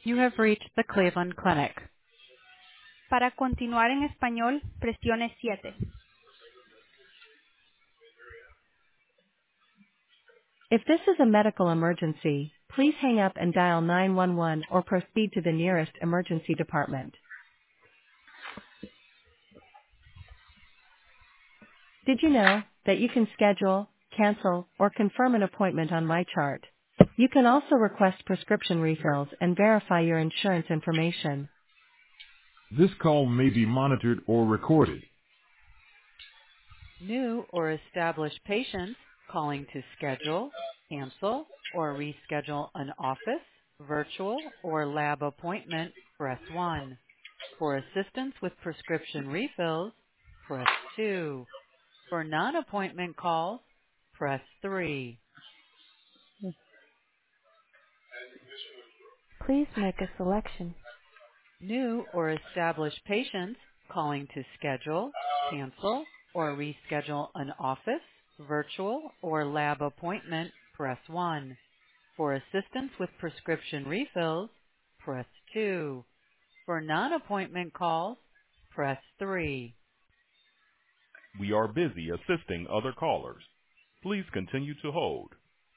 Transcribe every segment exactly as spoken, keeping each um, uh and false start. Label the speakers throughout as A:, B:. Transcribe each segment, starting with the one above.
A: You have reached the Cleveland Clinic.
B: Para continuar en español, presione siete.
C: If this is a medical emergency, please hang up and dial nine one one or proceed to the nearest emergency department. Did you know that you can schedule, cancel, or confirm an appointment on MyChart? You can also request prescription refills and verify your insurance information.
D: This call may be monitored or recorded.
A: New or established patients calling to schedule, cancel, or reschedule an office, virtual, or lab appointment, press one. For assistance with prescription refills, press two. For non-appointment calls, press three.
C: Please make a selection.
A: New or established patients calling to schedule, cancel, or reschedule an office, virtual, or lab appointment, press one. For assistance with prescription refills, press two. For non-appointment calls, press three.
E: We are busy assisting other callers. Please continue to hold.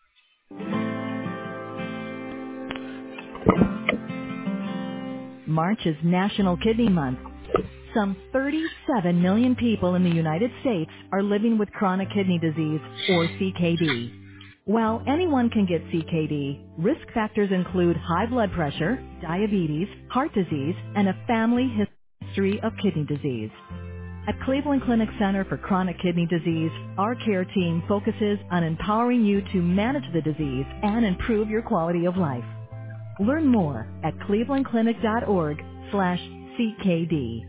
F: March is National Kidney Month. Some thirty-seven million people in the United States are living with chronic kidney disease, or C K D. While anyone can get C K D, risk factors include high blood pressure, diabetes, heart disease, and a family history of kidney disease. At Cleveland Clinic Center for Chronic Kidney Disease, our care team focuses on empowering you to manage the disease and improve your quality of life. Learn more at clevelandclinic.org slash CKD.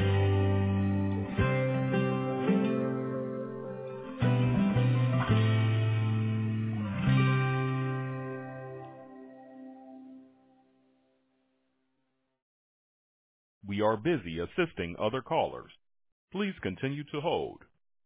E: We are busy assisting other callers. Please continue to hold.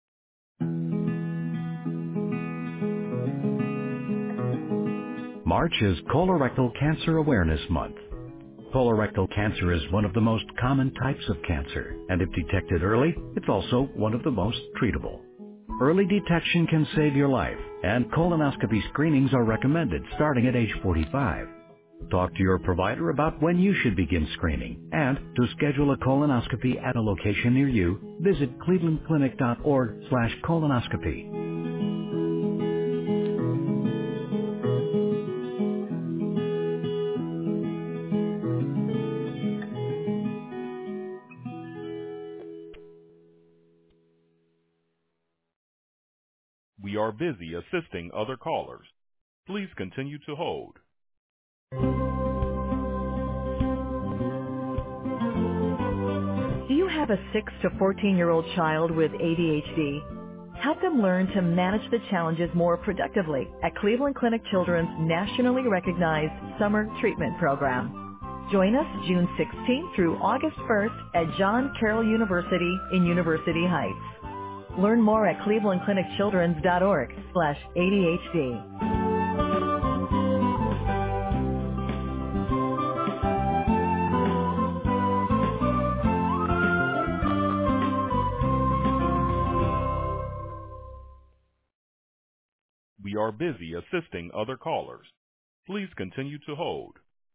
G: March is Colorectal Cancer Awareness Month. Colorectal cancer is one of the most common types of cancer, and if detected early, it's also one of the most treatable. Early detection can save your life, and colonoscopy screenings are recommended starting at age forty-five. Talk to your provider about when you should begin screening, and to schedule a colonoscopy at a location near you, visit clevelandclinic.org slash colonoscopy.
E: We are busy assisting other callers. Please continue to hold.
F: Do you have a six to fourteen-year-old child with A D H D? Help them learn to manage the challenges more productively at Cleveland Clinic Children's nationally recognized summer treatment program. Join us June sixteenth through August first at John Carroll University in University Heights. Learn more at clevelandclinicchildrens.org slash ADHD.
E: We are busy assisting other callers. Please continue to hold.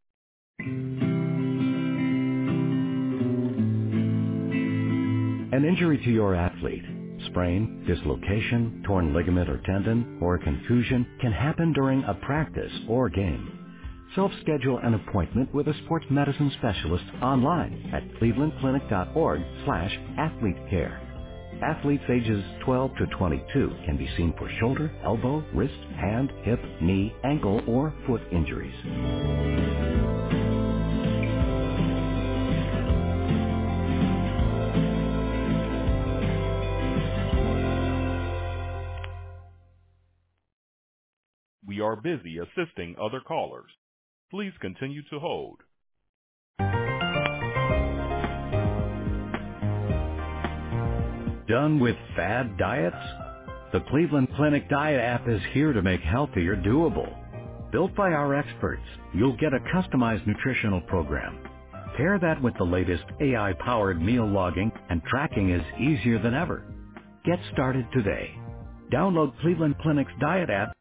G: An injury to your athlete, sprain, dislocation, torn ligament or tendon, or contusion can happen during a practice or game. Self-schedule an appointment with a sports medicine specialist online at clevelandclinic.org slash athletecare. Athletes ages twelve to twenty-two can be seen for shoulder, elbow, wrist, hand, hip, knee, ankle, or foot injuries.
E: We are busy assisting other callers. Please continue to hold.
G: Done with fad diets? The Cleveland Clinic Diet app is here to make healthier doable. built by our experts, you'll get a customized nutritional program. Pair that with the latest A I-powered meal logging, and tracking is easier than ever. Get started today. Download Cleveland Clinic's Diet app